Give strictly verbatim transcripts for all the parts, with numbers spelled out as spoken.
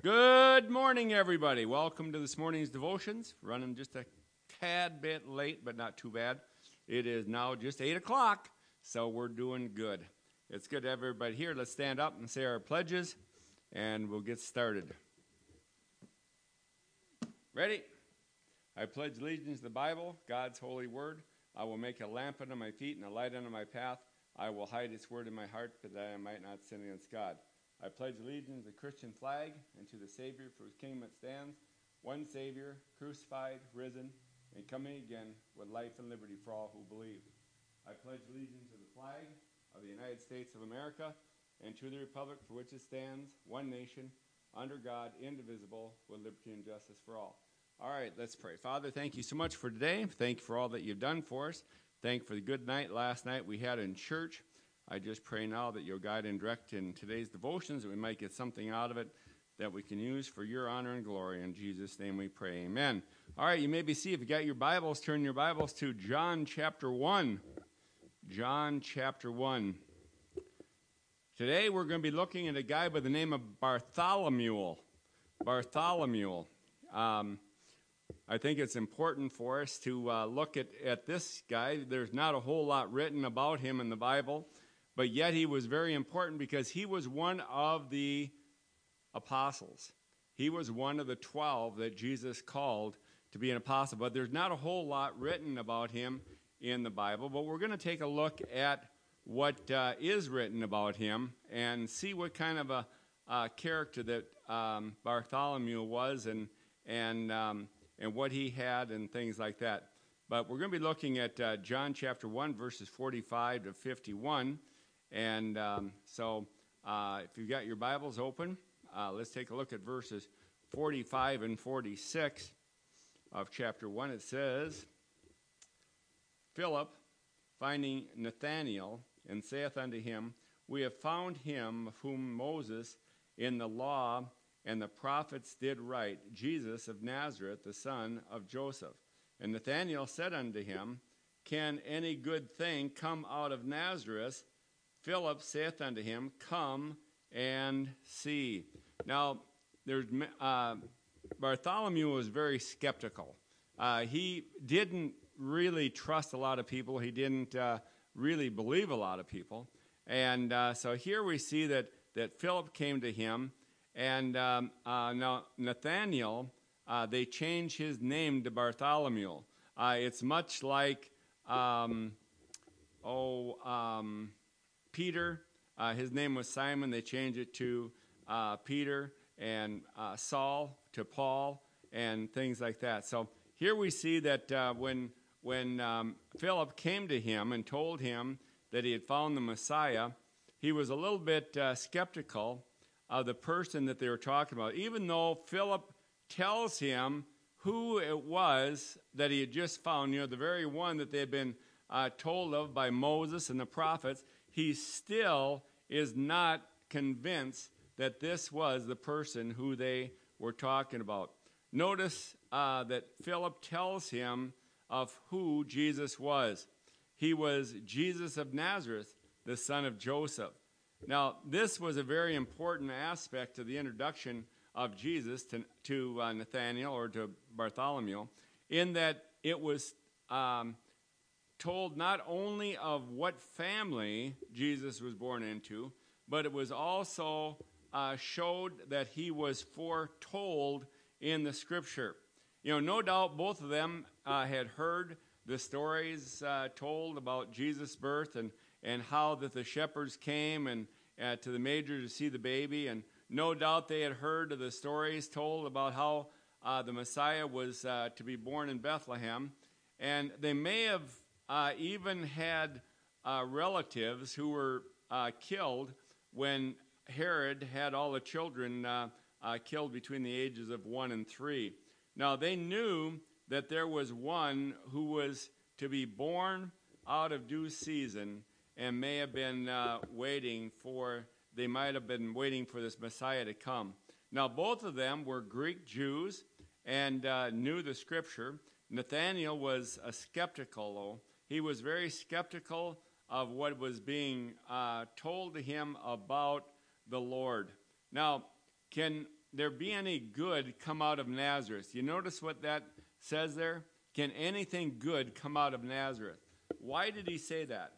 Good morning, everybody. Welcome to this morning's devotions. Running just a tad bit late, but not too bad. It is now just eight o'clock, so we're doing good. It's good to have everybody here. Let's stand up and say our pledges, and we'll get started. Ready? I pledge allegiance to the Bible, God's holy word. I will make a lamp under my feet and a light under my path. I will hide its word in my heart, that I might not sin against God. I pledge allegiance to the Christian flag and to the Savior for whose kingdom it stands, one Savior, crucified, risen, and coming again with life and liberty for all who believe. I pledge allegiance to the flag of the United States of America and to the republic for which it stands, one nation, under God, indivisible, with liberty and justice for all. All right, let's pray. Father, thank you so much for today. Thank you for all that you've done for us. Thank you for the good night last night we had in church. I just pray now that you'll guide and direct in today's devotions, that we might get something out of it that we can use for your honor and glory. In Jesus' name we pray, amen. All right, you may be seated. If you got your Bibles, turn your Bibles to John chapter one. John chapter one. Today we're going to be looking at a guy by the name of Bartholomew. Bartholomew. Um, I think it's important for us to uh, look at, at this guy. There's not a whole lot written about him in the Bible. But yet he was very important because he was one of the apostles. He was one of the twelve that Jesus called to be an apostle. But there's not a whole lot written about him in the Bible. But we're going to take a look at what uh, is written about him and see what kind of a uh, character that um, Bartholomew was and and um, and what he had and things like that. But we're going to be looking at uh, John chapter one, verses forty-five to fifty-one. And um, so uh, if you've got your Bibles open, uh, let's take a look at verses forty-five and forty-six of chapter one. It says, Philip, finding Nathanael, and saith unto him, We have found him of whom Moses in the law and the prophets did write, Jesus of Nazareth, the son of Joseph. And Nathanael said unto him, Can any good thing come out of Nazareth? Philip saith unto him, Come and see. Now, there's uh, Bartholomew was very skeptical. Uh, he didn't really trust a lot of people. He didn't uh, really believe a lot of people. And uh, so here we see that, that Philip came to him. And um, uh, now Nathanael, uh, they changed his name to Bartholomew. Uh, it's much like, um, oh... Um, Peter, uh, his name was Simon. They changed it to uh, Peter, and uh, Saul to Paul, and things like that. So here we see that uh, when when um, Philip came to him and told him that he had found the Messiah, he was a little bit uh, skeptical of the person that they were talking about, even though Philip tells him who it was that he had just found, you know, the very one that they had been uh, told of by Moses and the prophets. He still is not convinced that this was the person who they were talking about. Notice uh, that Philip tells him of who Jesus was. He was Jesus of Nazareth, the son of Joseph. Now, this was a very important aspect of the introduction of Jesus to, to uh, Nathanael or to Bartholomew, in that it was Um, told not only of what family Jesus was born into, but it was also uh, showed that he was foretold in the Scripture. You know, no doubt both of them uh, had heard the stories uh, told about Jesus' birth and, and how that the shepherds came and uh, to the manger to see the baby, and no doubt they had heard of the stories told about how uh, the Messiah was uh, to be born in Bethlehem, and they may have Uh, even had uh, relatives who were uh, killed when Herod had all the children uh, uh, killed between the ages of one and three. Now, they knew that there was one who was to be born out of due season and may have been uh, waiting for, they might have been waiting for this Messiah to come. Now, both of them were Greek Jews and uh, knew the Scripture. Nathanael was a skeptical, though. He was very skeptical of what was being uh, told to him about the Lord. Now, can there be any good come out of Nazareth? You notice what that says there? Can anything good come out of Nazareth? Why did he say that?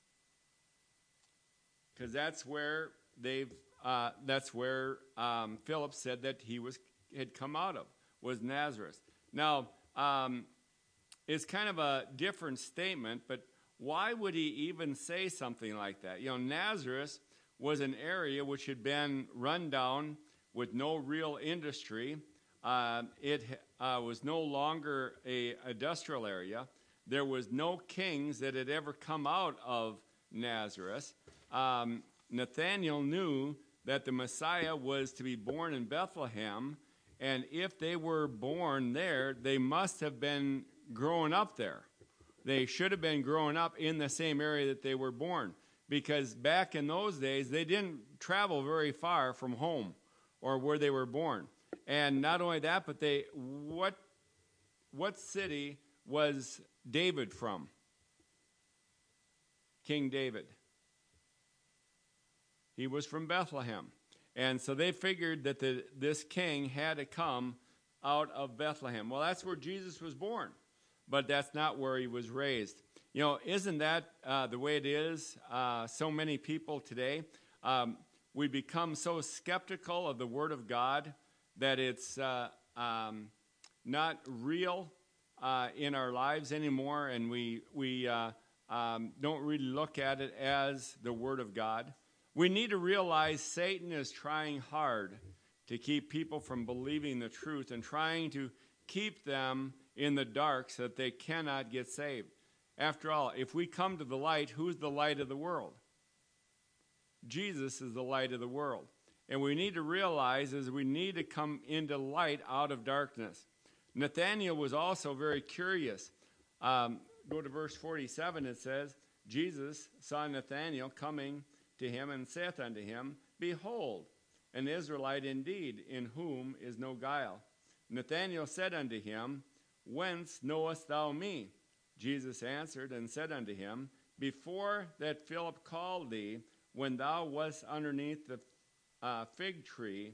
Because that's where they've uh, that's where um, Philip said that he was had come out of, was Nazareth. Now, um, it's kind of a different statement, but why would he even say something like that? You know, Nazareth was an area which had been run down with no real industry. Uh, it uh, was no longer a industrial area. There was no kings that had ever come out of Nazareth. Um, Nathanael knew that the Messiah was to be born in Bethlehem, and if they were born there, they must have been growing up there. They should have been growing up in the same area that they were born, because back in those days, they didn't travel very far from home or where they were born. And not only that, but they what what city was David from? King David. He was from Bethlehem. And so they figured that the, this king had to come out of Bethlehem. Well, that's where Jesus was born, but that's not where he was raised. You know, isn't that uh, the way it is? Uh, so many people today, um, we become so skeptical of the Word of God that it's uh, um, not real uh, in our lives anymore, and we, we uh, um, don't really look at it as the Word of God. We need to realize Satan is trying hard to keep people from believing the truth and trying to keep them in the dark so that they cannot get saved. After all, if we come to the light, who's the light of the world? Jesus is the light of the world. And we need to realize is we need to come into light out of darkness. Nathanael was also very curious. Um, go to verse forty-seven, it says, Jesus saw Nathanael coming to him and saith unto him, Behold, an Israelite indeed, in whom is no guile. Nathanael said unto him, Whence knowest thou me? Jesus answered and said unto him, Before that Philip called thee, when thou wast underneath the uh, fig tree,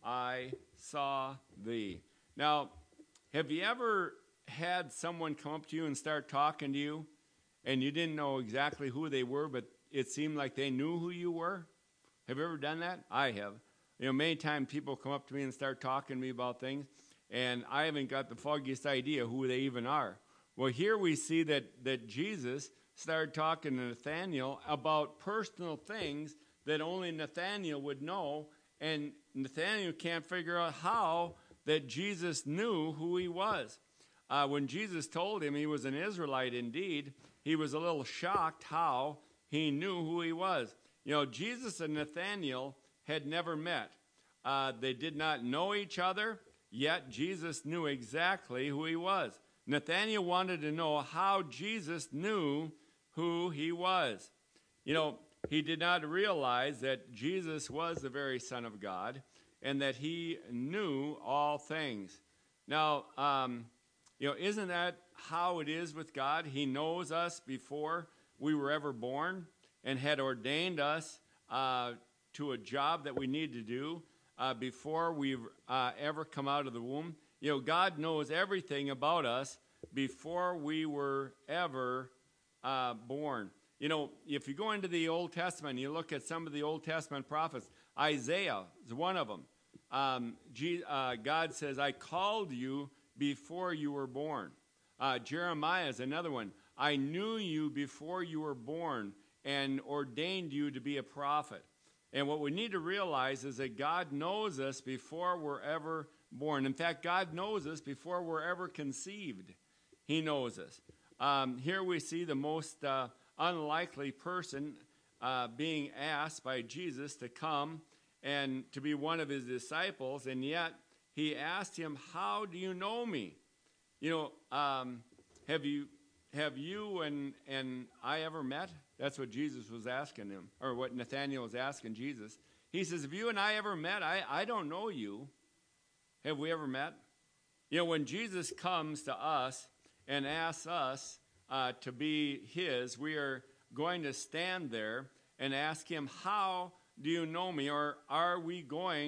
I saw thee. Now, have you ever had someone come up to you and start talking to you, and you didn't know exactly who they were, but it seemed like they knew who you were? Have you ever done that? I have. You know, many times people come up to me and start talking to me about things, and I haven't got the foggiest idea who they even are. Well, here we see that, that Jesus started talking to Nathanael about personal things that only Nathanael would know, and Nathanael can't figure out how that Jesus knew who he was. Uh, when Jesus told him he was an Israelite indeed, he was a little shocked how he knew who he was. You know, Jesus and Nathanael had never met. Uh, they did not know each other, yet Jesus knew exactly who he was. Nathanael wanted to know how Jesus knew who he was. You know, he did not realize that Jesus was the very Son of God and that he knew all things. Now, um, you know, isn't that how it is with God? He knows us before we were ever born and had ordained us uh, to a job that we need to do uh, before we've uh, ever come out of the womb. You know, God knows everything about us before we were ever uh, born. You know, if you go into the Old Testament, you look at some of the Old Testament prophets. Isaiah is one of them. Um, G, uh, God says, I called you before you were born. Uh, Jeremiah is another one. I knew you before you were born and ordained you to be a prophet. And what we need to realize is that God knows us before we're ever born. In fact, God knows us before we're ever conceived. He knows us. Um, here we see the most uh, unlikely person uh, being asked by Jesus to come and to be one of his disciples, and yet he asked him, how do you know me? You know, um, have you have you and, and I ever met? That's what Jesus was asking him, or what Nathanael was asking Jesus. He says, have you and I ever met? I, I don't know you. Have we ever met? You know, when Jesus comes to us and asks us uh, to be his, we are going to stand there and ask him, how do you know me? Or are we going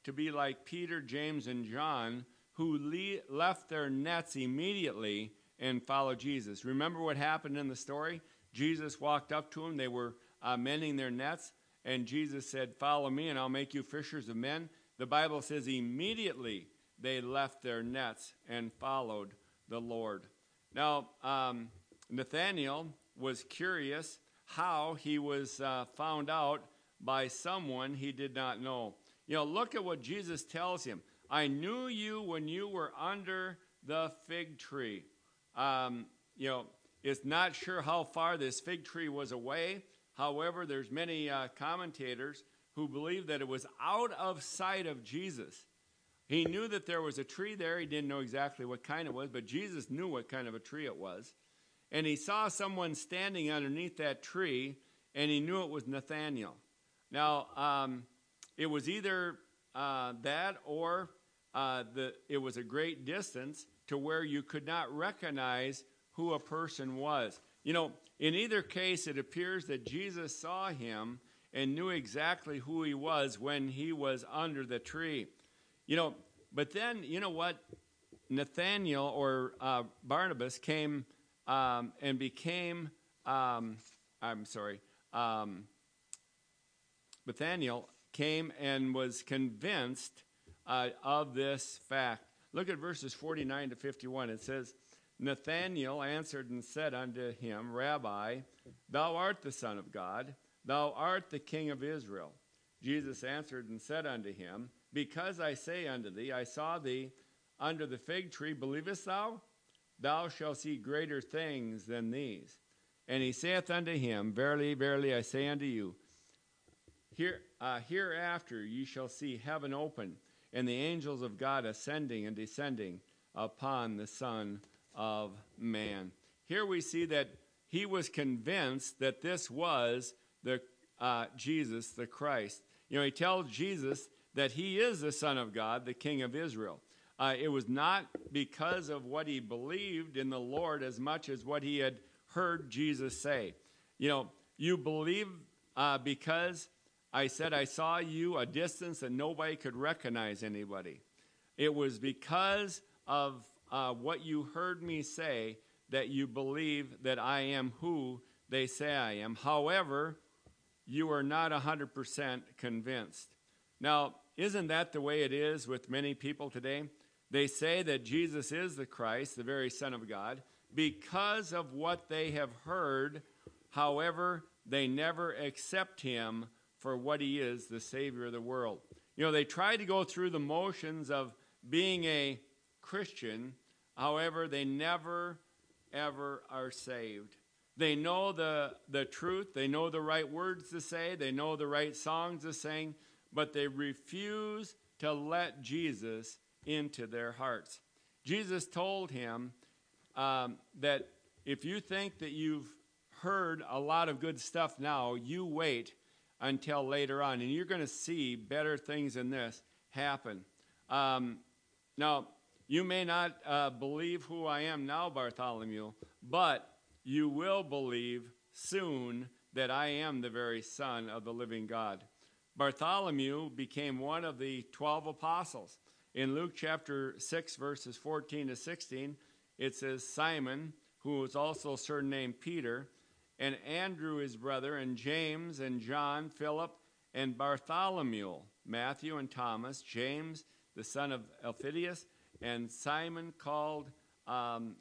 to be like Peter, James, and John, who le- left their nets immediately and followed Jesus. Remember what happened in the story? Jesus walked up to them. They were uh, mending their nets, and Jesus said, "Follow me, and I'll make you fishers of men." The Bible says immediately they left their nets and followed the Lord. Now, um, Nathanael was curious how he was uh, found out by someone he did not know. You know, look at what Jesus tells him. "I knew you when you were under the fig tree." Um, you know, it's not sure how far this fig tree was away. However, there's many uh, commentators who believe that it was out of sight of Jesus. He knew that there was a tree there. He didn't know exactly what kind it was, but Jesus knew what kind of a tree it was. And he saw someone standing underneath that tree, and he knew it was Nathanael. Now, um, it was either uh, that or uh, the, it was a great distance to where you could not recognize who a person was. You know, in either case, it appears that Jesus saw him and knew exactly who he was when he was under the tree. You know, but then, you know what? Nathanael, or uh, Barnabas, came um, and became, um, I'm sorry, um, Nathanael came and was convinced uh, of this fact. Look at verses forty-nine to fifty-one. It says, "Nathanael answered and said unto him, Rabbi, thou art the Son of God, thou art the King of Israel. Jesus answered and said unto him, Because I say unto thee, I saw thee under the fig tree, believest thou? Thou shalt see greater things than these. And he saith unto him, Verily, verily, I say unto you, here, uh, hereafter ye shall see heaven open, and the angels of God ascending and descending upon the Son of Man." Here we see that he was convinced that this was the uh, Jesus, the Christ. You know, he tells Jesus that he is the Son of God, the King of Israel. Uh, it was not because of what he believed in the Lord as much as what he had heard Jesus say. You know, you believe uh, because I said I saw you a distance and nobody could recognize anybody. It was because of uh, what you heard me say that you believe that I am who they say I am. However, you are not one hundred percent convinced. Now, isn't that the way it is with many people today? They say that Jesus is the Christ, the very Son of God, because of what they have heard. However, they never accept him for what he is, the Savior of the world. You know, they try to go through the motions of being a Christian. However, they never, ever are saved. They know the, the truth. They know the right words to say. They know the right songs to sing. But they refuse to let Jesus into their hearts. Jesus told him um, that if you think that you've heard a lot of good stuff now, you wait until later on, and you're going to see better things than this happen. Um, now, you may not uh, believe who I am now, Bartholomew, but you will believe soon that I am the very Son of the living God. Bartholomew became one of the twelve apostles. In Luke chapter six, verses fourteen to sixteen, it says, Simon, who was also surnamed Peter, and Andrew his brother, and James, and John, Philip, and Bartholomew, Matthew and Thomas, James, the son of Alphaeus, and Simon called um,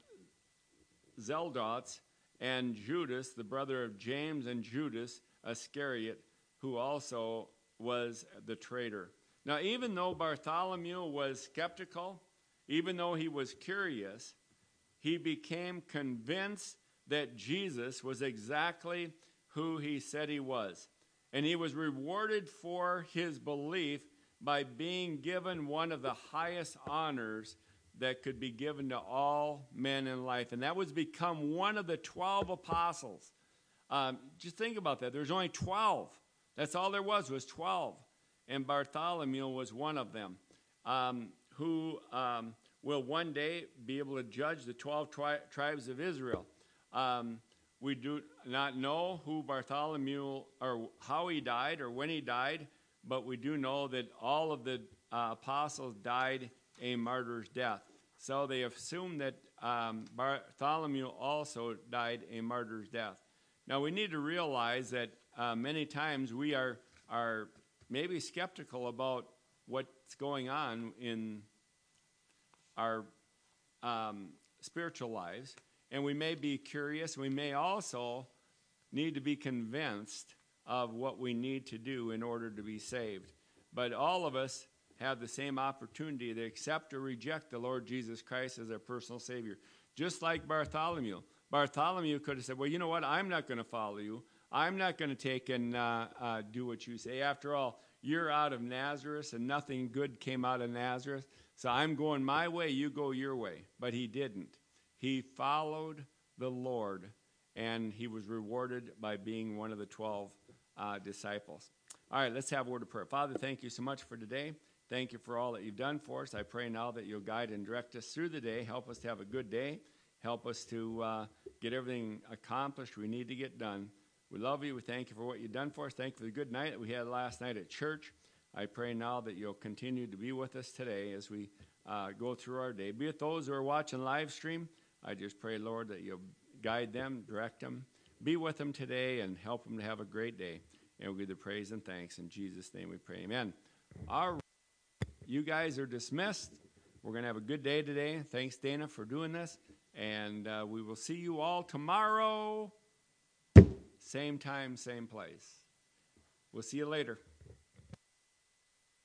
Zelotes, and Judas, the brother of James, and Judas Iscariot, who also was the traitor. Now, even though Bartholomew was skeptical, even though he was curious, he became convinced that Jesus was exactly who he said he was. And he was rewarded for his belief by being given one of the highest honors that could be given to all men in life. And that was become one of the twelve apostles. Um, just think about that. There's only twelve. That's all there was, was twelve. And Bartholomew was one of them, um, who um, will one day be able to judge the twelve tri- tribes of Israel. Um, we do not know who Bartholomew, or how he died, or when he died, but we do know that all of the uh, apostles died a martyr's death. So they assume that um, Bartholomew also died a martyr's death. Now we need to realize that uh, many times we are are maybe skeptical about what's going on in our um, spiritual lives, and we may be curious. We may also need to be convinced of what we need to do in order to be saved. But all of us have the same opportunity to accept or reject the Lord Jesus Christ as our personal Savior. Just like Bartholomew. Bartholomew could have said, well, you know what? I'm not going to follow you. I'm not going to take and uh, uh, do what you say. After all, you're out of Nazareth, and nothing good came out of Nazareth. So I'm going my way, you go your way. But he didn't. He followed the Lord, and he was rewarded by being one of the twelve uh, disciples. All right, let's have a word of prayer. Father, thank you so much for today. Thank you for all that you've done for us. I pray now that you'll guide and direct us through the day. Help us to have a good day. Help us to uh, get everything accomplished we need to get done. We love you. We thank you for what you've done for us. Thank you for the good night that we had last night at church. I pray now that you'll continue to be with us today as we uh, go through our day. Be with those who are watching live stream. I just pray, Lord, that you'll guide them, direct them. Be with them today and help them to have a great day. And we'll give the praise and thanks. In Jesus' name we pray. Amen. All right. You guys are dismissed. We're going to have a good day today. Thanks, Dana, for doing this. And uh, we will see you all tomorrow. Same time, same place. We'll see you later.